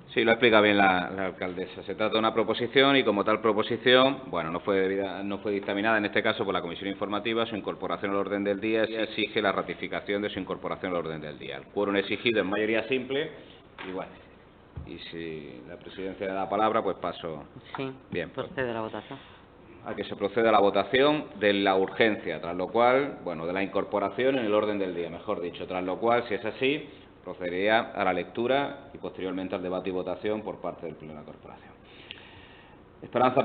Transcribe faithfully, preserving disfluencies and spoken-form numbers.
Sí, lo explica bien la, la alcaldesa. Se trata de una proposición y, como tal proposición, bueno, no fue, debida, no fue dictaminada en este caso por la Comisión Informativa. Su incorporación al orden del día exige la ratificación de su incorporación al orden del día. El quórum exigido en mayoría simple y, bueno, y si la presidencia da la palabra, pues paso. Sí, bien, pues, procede a la votación. a que se proceda a la votación de la urgencia, tras lo cual, bueno, de la incorporación en el orden del día, mejor dicho, tras lo cual, si es así, procedería a la lectura y posteriormente al debate y votación por parte del Pleno de la Corporación. Esperanza